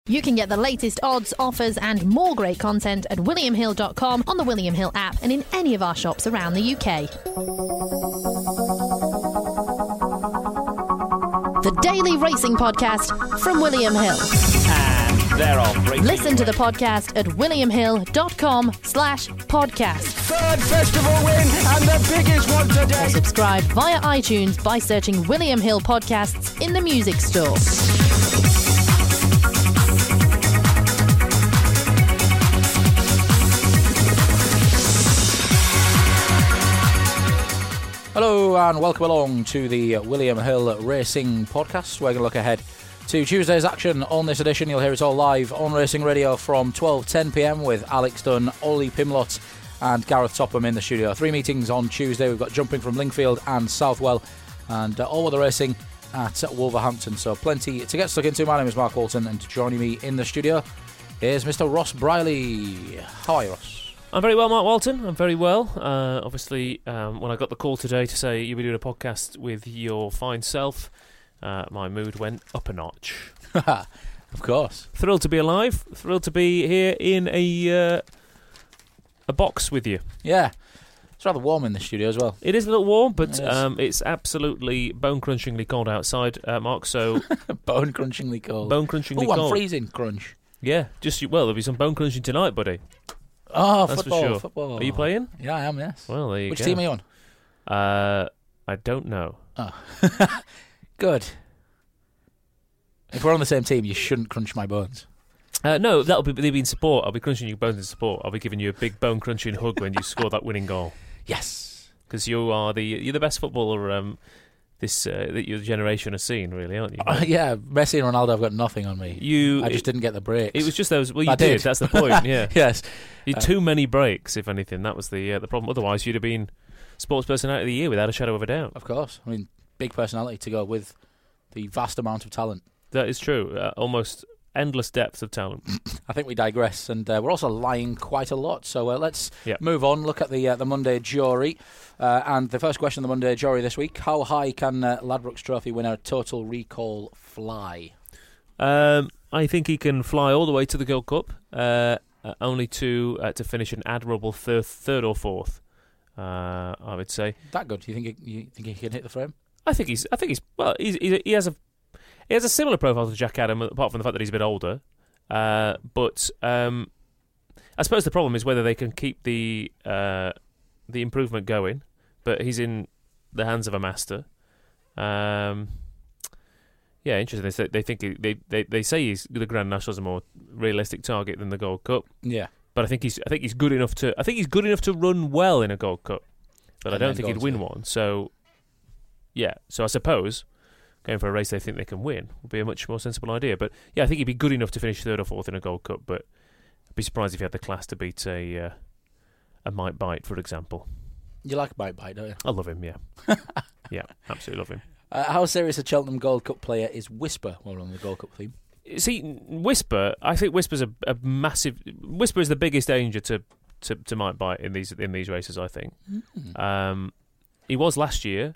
You can get the latest odds, offers and more great content at williamhill.com, on the William Hill app and in any of our shops around the UK. The Daily Racing Podcast from William Hill. And they're off. Listen to the podcast at williamhill.com/podcast. Third festival win and the biggest one today. Or subscribe via iTunes by searching William Hill Podcasts in the music store. Hello and welcome along to the William Hill Racing Podcast. We're going to look ahead to Tuesday's action on this edition. You'll hear it all live on Racing Radio from 12:10pm with Alex Dunn, Ollie Pimlott and Gareth Topham in the studio. 3 meetings on Tuesday. We've got jumping from Lingfield and Southwell and all weather racing at Wolverhampton. So plenty to get stuck into. My name is Mark Walton and joining me in the studio is Mr. Ross Briley. How are you, Ross? I'm very well, Mark Walton. I'm very well. Obviously, when I got the call today to say you'll be doing a podcast with your fine self, my mood went up a notch. Of course. Thrilled to be alive. Thrilled to be here in a box with you. Yeah. It's rather warm in the studio as well. It is a little warm, but it's absolutely bone-crunchingly cold outside, Mark, so... Bone-crunchingly cold. Bone-crunchingly cold. I'm freezing crunch. Yeah, there'll be some bone-crunching tonight, buddy. Oh, that's football, for sure. Football. Are you playing? Yeah, I am, yes. Well, there you Which go. team are you on? I don't know. Oh. Good. If we're on the same team, you shouldn't crunch my bones. No, they'll be in support. I'll be crunching your bones in support. I'll be giving you a big bone-crunching hug when you score that winning goal. Yes. Because you're the best footballer that your generation has seen, really, aren't you? Yeah, Messi and Ronaldo have got nothing on me. I just didn't get the breaks. It was just those... Well, you I did. That's the point, yeah. Yes. You had too many breaks, if anything. That was the problem. Otherwise, you'd have been Sports Personality of the Year without a shadow of a doubt. Of course. I mean, big personality to go with the vast amount of talent. That is true. Almost endless depth of talent. I think we digress, and we're also lying quite a lot. So let's move on. Look at the Monday Jury, and the first question of the Monday Jury this week: how high can Ladbrokes Trophy winner Total Recall fly? I think he can fly all the way to the Gold Cup, only to finish an admirable third or fourth. I would say that good. You think he can hit the frame? I think he's well. He has a similar profile to Jack Adam, apart from the fact that he's a bit older. But I suppose the problem is whether they can keep the improvement going. But he's in the hands of a master. Interesting. They think they say the Grand National is a more realistic target than the Gold Cup. Yeah, but I think he's good enough to. I think he's good enough to run well in a Gold Cup. But I don't think he'd win one. So I suppose going for a race they think they can win would be a much more sensible idea. But yeah, I think he'd be good enough to finish third or fourth in a Gold Cup. But I'd be surprised if he had the class to beat a Mike Byte, for example. You like Mike Byte, don't you? I love him, yeah. Yeah, absolutely love him. How serious a Cheltenham Gold Cup player is Whisper while we're on the Gold Cup theme? See, Whisper, I think Whisper's a massive... Whisper is the biggest danger to Mike Byte in these races, I think. He was last year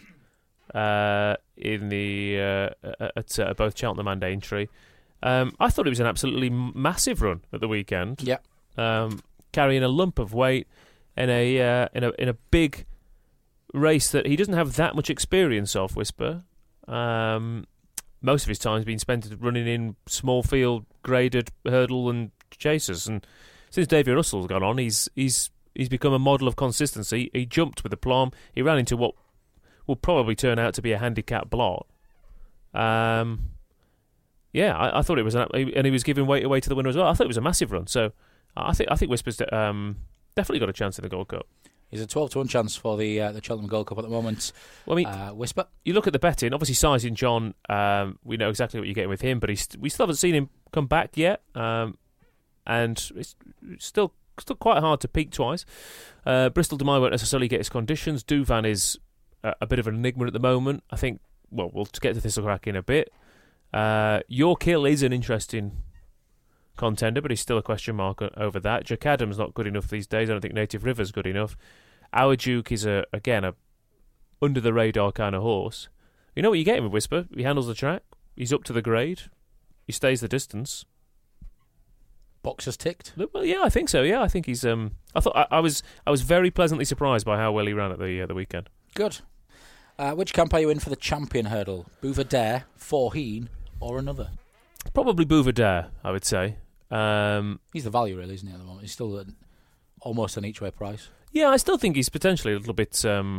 in the at both Cheltenham and Aintree. I thought it was an absolutely massive run at the weekend. Yeah. Carrying a lump of weight in a big race that he doesn't have that much experience of, Whisper. Most of his time's been spent running in small field graded hurdle and chasers, and since Davy Russell's gone on, he's become a model of consistency. He jumped with aplomb. He ran into what will probably turn out to be a handicap blot. I thought it was, and he was giving weight away to the winner as well. I thought it was a massive run. So I think Whisper's definitely got a chance in the Gold Cup. He's a 12-1 chance for the Cheltenham Gold Cup at the moment. Well, I mean, Whisper. You look at the betting. Obviously, Sizing John, we know exactly what you're getting with him, but we still haven't seen him come back yet, and it's still quite hard to peak twice. Bristol De Mai won't necessarily get his conditions. Douvan is a bit of an enigma at the moment. I think. Well, we'll get to Thistlecrack in a bit. York Hill is an interesting contender, but he's still a question mark over that. Jack Adams not good enough these days. I don't think Native River's good enough. Our Duke is a under the radar kind of horse. You know what you get him with Whisper? He handles the track. He's up to the grade. He stays the distance. boxes ticked. Well, yeah, I think so. Yeah, I think he's. I thought I was very pleasantly surprised by how well he ran at the weekend. Good. Which camp are you in for the champion hurdle? Bouvardere, Forheen, or another? Probably Bouvardere, I would say. He's the value, really, isn't he, at the moment? He's still almost an each-way price. Yeah, I still think he's potentially a little bit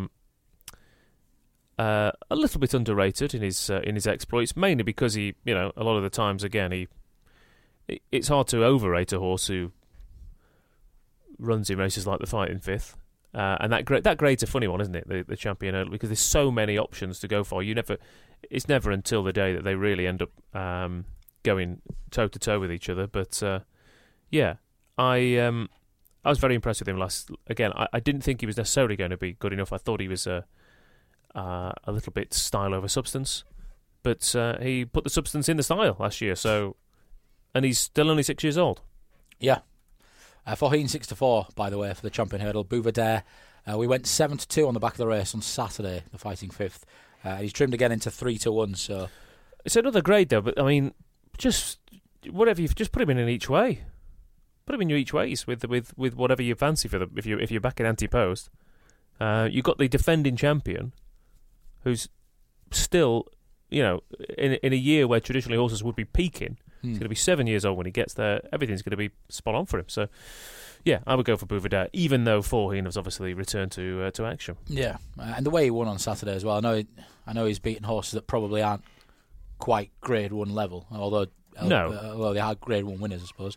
underrated in his exploits, mainly because he, a lot of the times, again, it's hard to overrate a horse who runs in races like the Fighting Fifth. And that grade's a funny one, isn't it? The champion hurdle, because there's so many options to go for. It's never until the day that they really end up going toe to toe with each other. But yeah, I was very impressed with him last. Again, I didn't think he was necessarily going to be good enough. I thought he was a little bit style over substance, but he put the substance in the style last year. So, and he's still only 6 years old. Yeah. Forheen 6-4, by the way, for the champion hurdle. Bouvardere, we went 7-2 on the back of the race on Saturday, the Fighting Fifth. He's trimmed again into 3-1. So it's another grade though. But I mean, just whatever just put him in each way. Put him in your each ways with whatever you fancy for them. If you're back in anti-post, you've got the defending champion, who's still, in a year where traditionally horses would be peaking. He's going to be 7 years old when he gets there. Everything's going to be spot on for him. So, yeah, I would go for Bouvardere, even though Forheen has obviously returned to action. Yeah, and the way he won on Saturday as well. I know he's beaten horses that probably aren't quite Grade 1 level, although they are Grade 1 winners, I suppose.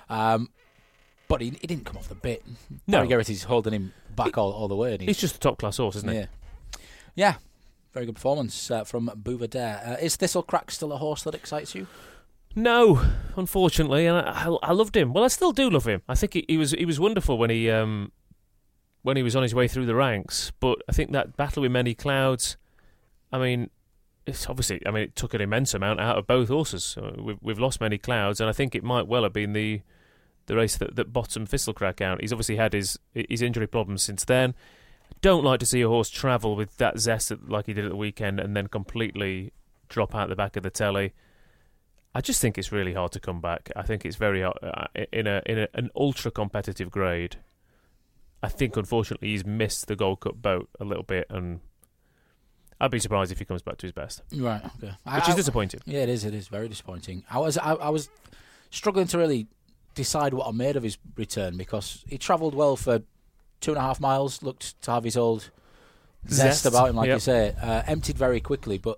But he didn't come off the bit. No. Barry Geraghty's holding him back all the way. He's just a top-class horse, isn't he? Yeah. Very good performance from Bouvardere. Is Thistlecrack still a horse that excites you? No, unfortunately, and I loved him. Well, I still do love him. I think he was wonderful when he was on his way through the ranks. But I think that battle with Many Clouds, I mean, it's obviously, it took an immense amount out of both horses. We've lost Many Clouds, and I think it might well have been the race that bottomed Thistlecrack out. He's obviously had his injury problems since then. I don't like to see a horse travel with that zest like he did at the weekend and then completely drop out the back of the telly. I just think it's really hard to come back. I think it's very hard in an ultra competitive grade. I think unfortunately he's missed the Gold Cup boat a little bit, and I'd be surprised if he comes back to his best. Right, okay. Which is disappointing. Yeah, it is. It is very disappointing. I was struggling to really decide what I made of his return, because he travelled well for 2.5 miles. Looked to have his old zest about him, like you say. Emptied very quickly, but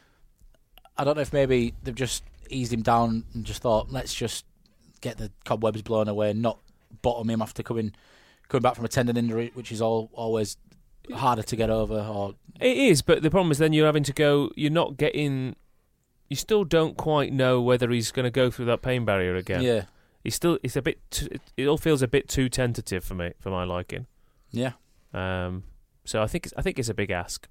I don't know if maybe they've just eased him down and just thought, let's just get the cobwebs blown away and not bottom him after coming back from a tendon injury, which is always harder to get over. Or it is, but the problem is then you're having to go. You're not getting. You still don't quite know whether he's going to go through that pain barrier again. Yeah, it's a bit. It all feels a bit too tentative for me, for my liking. Yeah. So I think it's a big ask.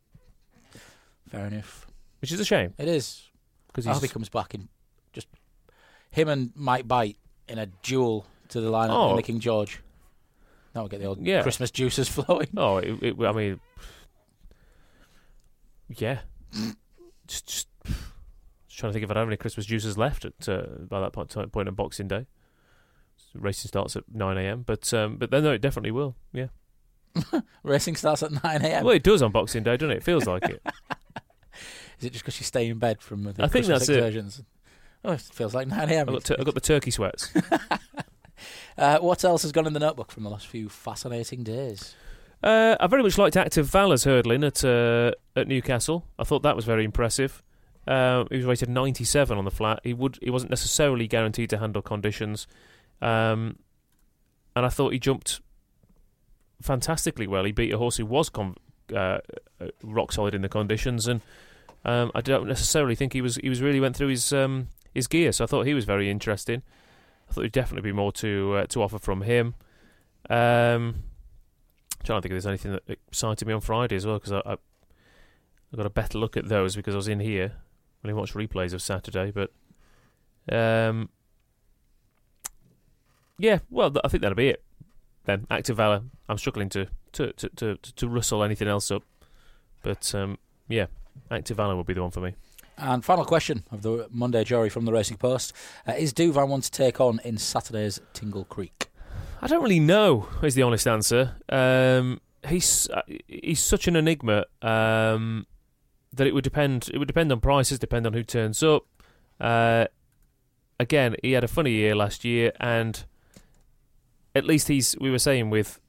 Fair enough. Which is a shame. It is. I hope he comes back and just him and Mike Bite in a duel to the lineup in the King George. That would get the old Christmas juices flowing. Oh, I mean, yeah. just trying to think if I'd have any Christmas juices left by that point on Boxing Day. Racing starts at 9 a.m, but then no, it definitely will. Yeah. Racing starts at 9 a.m. Well, it does on Boxing Day, doesn't it? It feels like it. Is it just because you stay in bed from the I think Christmas that's excursions? It. Oh, it feels like 9 a.m. I've got the turkey sweats. What else has gone in the notebook from the last few fascinating days? I very much liked Active Valor's hurdling at Newcastle. I thought that was very impressive. He was rated 97 on the flat. He wasn't necessarily guaranteed to handle conditions, and I thought he jumped fantastically well. He beat a horse who was rock solid in the conditions, and I don't necessarily think he was really went through his gear. So I thought he was very interesting. I thought there'd definitely be more to offer from him. I'm trying to think if there's anything that excited me on Friday as well, because I got a better look at those because I was in here when I watched replays of Saturday. But yeah, well, I think that'll be it then. Active Valor. I'm struggling to rustle anything else up, but yeah, Active Valor will be the one for me. And final question of the Monday jury from the Racing Post. Is Douvan one to take on in Saturday's Tingle Creek? I don't really know, is the honest answer. He's such an enigma that it would depend. It would depend on prices, depend on who turns up. Again, he had a funny year last year, and at least we were saying with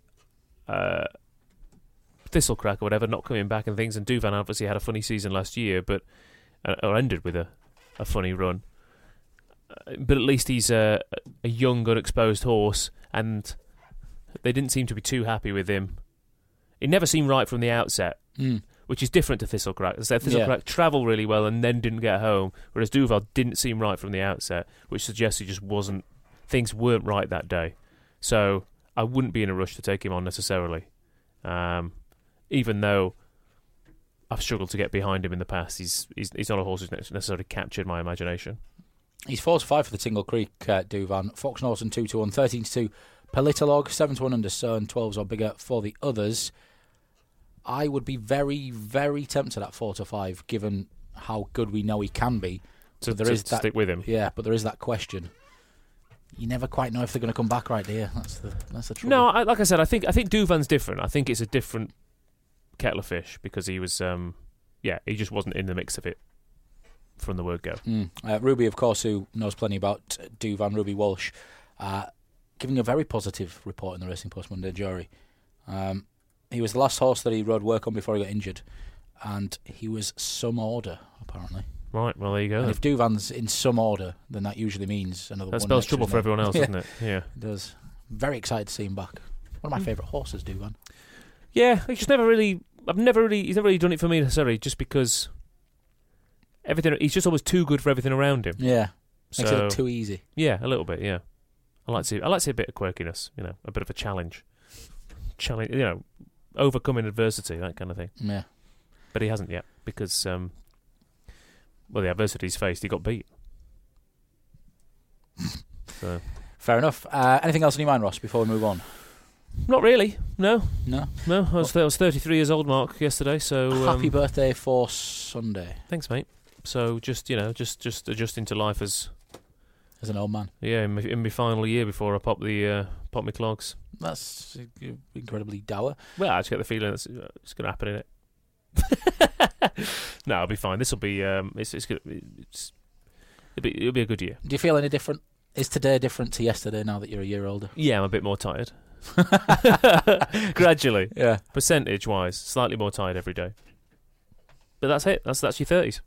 Thistlecrack or whatever not coming back and things, and Douvan obviously had a funny season last year, but or ended with a funny run. But at least he's a young, unexposed horse, and they didn't seem to be too happy with him. It never seemed right from the outset, which is different to Thistlecrack. So Thistlecrack travelled really well and then didn't get home, whereas Douvan didn't seem right from the outset, which suggests he just wasn't. Things weren't right that day. So I wouldn't be in a rush to take him on necessarily, even though I've struggled to get behind him in the past. He's not a horse who's necessarily captured my imagination. He's 4-5 for the Tingle Creek, Douvan. Fox Norton 2-1, 13-2 Politolog, 7-1 Undercern, 12s or bigger for the others. I would be very, very tempted at 4-5, given how good we know he can be. So there is that, stick with him. Yeah, but there is that question. You never quite know if they're going to come back right, do you? That's the trouble. No, like I said, I think Douvan's different. I think it's a different kettle of fish because he was, he just wasn't in the mix of it from the word go. Ruby, of course, who knows plenty about Douvan, Ruby Walsh, giving a very positive report in the Racing Post Monday jury. He was the last horse that he rode work on before he got injured, and he was some order, apparently. Right, well, there you go. And if Douvan's in some order, then that usually means another one. That spells trouble for everyone else, doesn't it? Yeah. It does. Very excited to see him back. One of my favourite horses, Douvan. Yeah, he's never really done it for me necessarily, just because he's just always too good for everything around him. Yeah. Makes it look too easy. Yeah, a little bit, yeah. I like to see a bit of quirkiness, a bit of a challenge, overcoming adversity, that kind of thing. Yeah. But he hasn't yet, because the adversity he's faced, he got beat. So. Fair enough. Anything else in your mind, Ross, before we move on? Not really. No. No. I was 33 years old, Mark, yesterday. So happy birthday for Sunday. Thanks, mate. So just adjusting to life as an old man. Yeah, in my final year before I pop my clogs. That's incredibly dour. Well, I just get the feeling it's going to happen, innit? No, I'll be fine. This will be it'll be a good year. Do you feel any different? Is today different to yesterday now that you're a year older? Yeah, I'm a bit more tired. Gradually, yeah. Percentage wise, slightly more tired every day. But that's it. That's your 30s.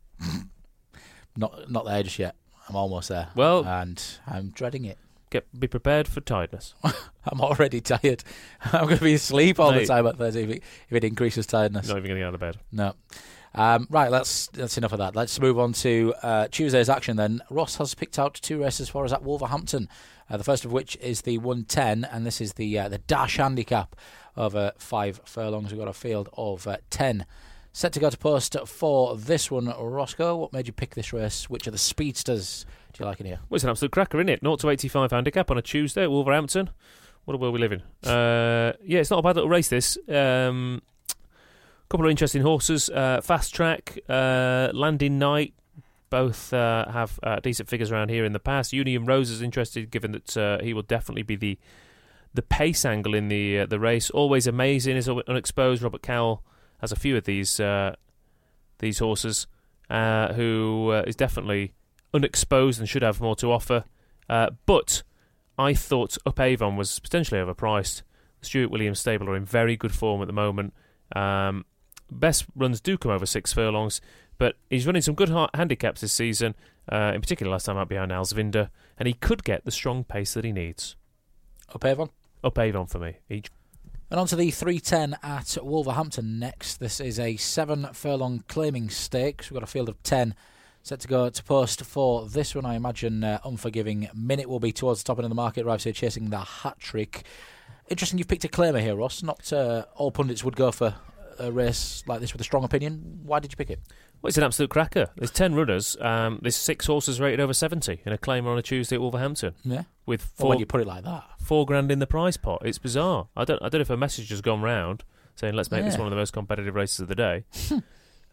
Not there just yet. I'm almost there. Well, and I'm dreading it. Be prepared for tiredness. I'm already tired. I'm going to be asleep all the time at 30 if it increases tiredness. Not even getting out of bed. No. Right, that's enough of that. Let's move on to Tuesday's action then. Ross has picked out 2 races for us at Wolverhampton. The first of which is the 110, and this is the dash handicap over 5 furlongs. We've got a field of 10. Set to go to post for this one, Roscoe. What made you pick this race? Which of the speedsters do you like in here? Well, it's an absolute cracker, isn't it? 0-85 handicap on a Tuesday at Wolverhampton. What a world we live in. It's not a bad little race, this. Couple of interesting horses. Fast Track, Landing Night, both have decent figures around here in the past. Union Rose is interested, given that he will definitely be the pace angle in the race. Always Amazing is unexposed. Robert Cowell has a few of these horses, who is definitely unexposed and should have more to offer. But I thought Up Avon was potentially overpriced. The Stuart Williams stable are in very good form at the moment. Best runs do come over 6 furlongs, but he's running some good handicaps this season, in particular last time out behind Alsvinda, and he could get the strong pace that he needs. Up Avon? Up Avon for me. And on to the 310 at Wolverhampton next. This is a 7 furlong claiming stakes. We've got a field of 10 set to go to post for this one. I imagine Unforgiving Minute will be towards the top end of the market, arrives here chasing the hat-trick. Interesting you've picked a claimer here, Ross. Not all pundits would go for a race like this with a strong opinion. Why did you pick it? Well, it's an absolute cracker. There's 10 runners. There's 6 horses rated over 70 in a claimer on a Tuesday at Wolverhampton. Yeah. With when you put it like that, $4,000 in the prize pot. It's bizarre. I don't know if a message has gone round saying let's make this one of the most competitive races of the day.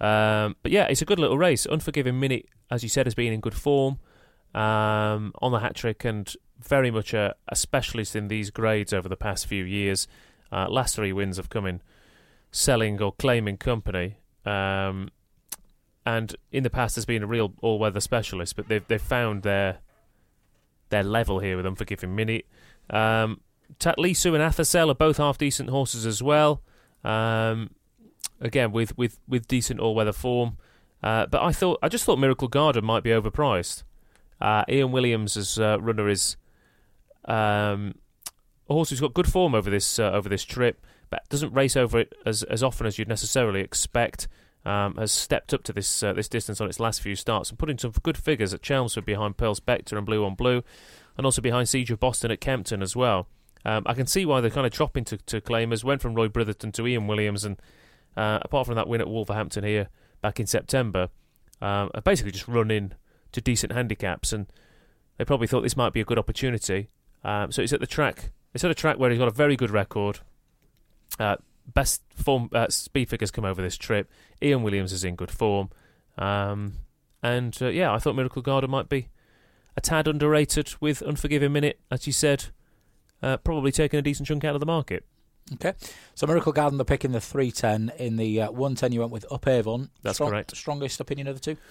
But yeah, it's a good little race. Unforgiven Minute, as you said, has been in good form on the hat-trick and very much a specialist in these grades over the past few years. Last 3 wins have come in selling or claiming company. And in the past has been a real all-weather specialist, but they've found their level here with Unforgiven Minute. Tatlisu and Athassel are both half-decent horses as well. Again, with decent all-weather form. But I just thought Miracle Garden might be overpriced. Ian Williams as runner is a horse who's got good form over this trip, but doesn't race over it as often as you'd necessarily expect. Has stepped up to this distance on its last few starts and put in some good figures at Chelmsford behind Pearl Spectre and Blue on Blue, and also behind Siege of Boston at Kempton as well. I can see why they're kind of dropping to claimers. Went from Roy Britherton to Ian Williams, and apart from that win at Wolverhampton here back in September, have basically just run in to decent handicaps, and they probably thought this might be a good opportunity. So it's at the track. It's at a track where he's got a very good record. Best form speed figures come over this trip. Ian Williams is in good form, and I thought Miracle Garden might be a tad underrated with Unforgiven Minute, as you said, probably taking a decent chunk out of the market. Okay, so Miracle Garden, they're picking the 310. In the 110 you went with Up Avon. That's correct. Strongest opinion of the two?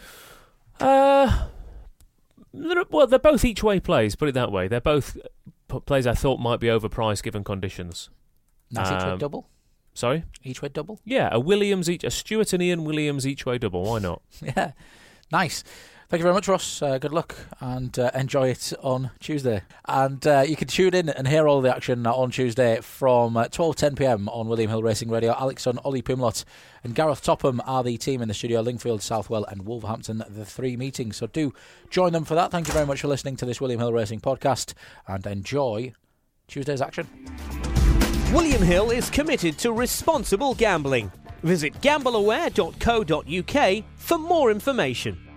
Well, they're both each way plays, put it that way. They're both plays I thought might be overpriced given conditions. Nice each way double? Sorry? Each way double? Yeah, a Stuart and Ian Williams each way double. Why not? Yeah, nice. Thank you very much, Ross. Good luck and enjoy it on Tuesday. And you can tune in and hear all the action on Tuesday from 12:10pm on William Hill Racing Radio. Alex Dunn, Ollie Pimlott and Gareth Topham are the team in the studio. Lingfield, Southwell and Wolverhampton, the 3 meetings. So do join them for that. Thank you very much for listening to this William Hill Racing podcast and enjoy Tuesday's action. William Hill is committed to responsible gambling. Visit gambleaware.co.uk for more information.